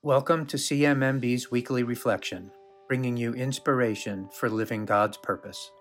Welcome to CMMB's Weekly Reflection, bringing you inspiration for living God's purpose.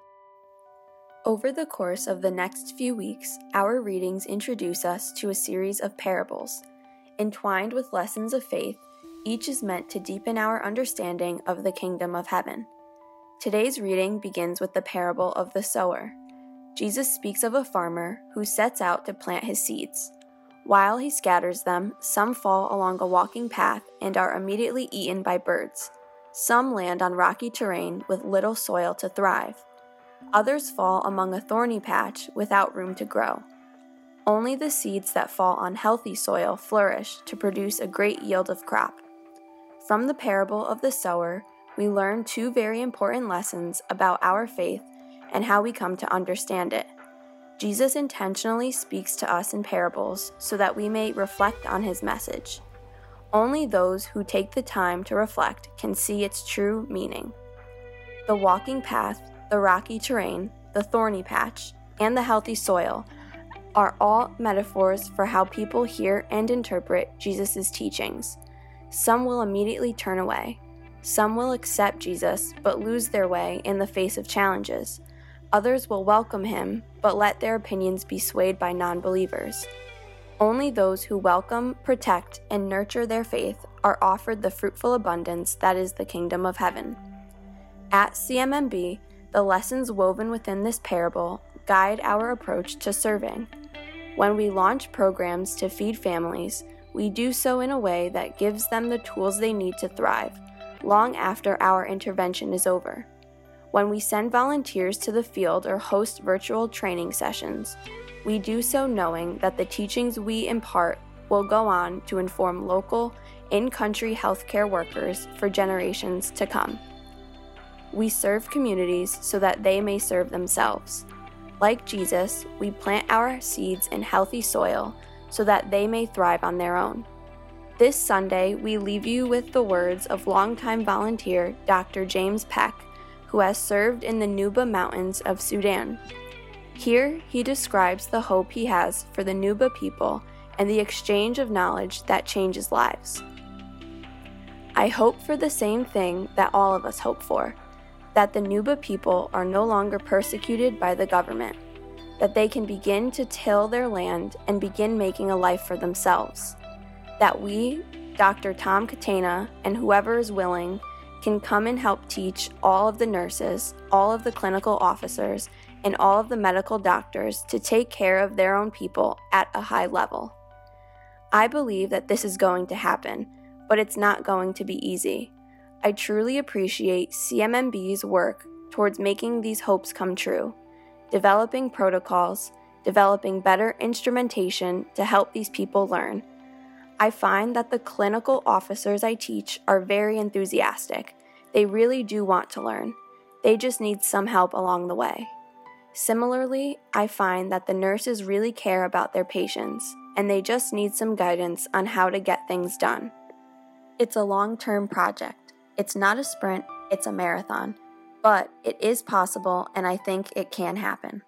Over the course of the next few weeks, our readings introduce us to a series of parables. Entwined with lessons of faith, each is meant to deepen our understanding of the kingdom of heaven. Today's reading begins with the parable of the sower. Jesus speaks of a farmer who sets out to plant his seeds. While he scatters them, some fall along a walking path and are immediately eaten by birds. Some land on rocky terrain with little soil to thrive. Others fall among a thorny patch without room to grow. Only the seeds that fall on healthy soil flourish to produce a great yield of crop. From the parable of the sower, we learn two very important lessons about our faith and how we come to understand it. Jesus intentionally speaks to us in parables so that we may reflect on his message. Only those who take the time to reflect can see its true meaning. The walking path, the rocky terrain, the thorny patch, and the healthy soil are all metaphors for how people hear and interpret Jesus' teachings. Some will immediately turn away. Some will accept Jesus but lose their way in the face of challenges. Others will welcome him, but let their opinions be swayed by non-believers. Only those who welcome, protect, and nurture their faith are offered the fruitful abundance that is the kingdom of heaven. At CMMB, the lessons woven within this parable guide our approach to serving. When we launch programs to feed families, we do so in a way that gives them the tools they need to thrive, long after our intervention is over. When we send volunteers to the field or host virtual training sessions, we do so knowing that the teachings we impart will go on to inform local, in-country healthcare workers for generations to come. We serve communities so that they may serve themselves. Like Jesus, we plant our seeds in healthy soil so that they may thrive on their own. This Sunday, we leave you with the words of longtime volunteer Dr. James Peck, who has served in the Nuba Mountains of Sudan. Here, he describes the hope he has for the Nuba people and the exchange of knowledge that changes lives. I hope for the same thing that all of us hope for, that the Nuba people are no longer persecuted by the government, that they can begin to till their land and begin making a life for themselves, that we, Dr. Tom Katana, and whoever is willing, can come and help teach all of the nurses, all of the clinical officers, and all of the medical doctors to take care of their own people at a high level. I believe that this is going to happen, but it's not going to be easy. I truly appreciate CMMB's work towards making these hopes come true, developing protocols, developing better instrumentation to help these people learn. I find that the clinical officers I teach are very enthusiastic. They really do want to learn. They just need some help along the way. Similarly, I find that the nurses really care about their patients, and they just need some guidance on how to get things done. It's a long-term project. It's not a sprint, it's a marathon. But it is possible, and I think it can happen.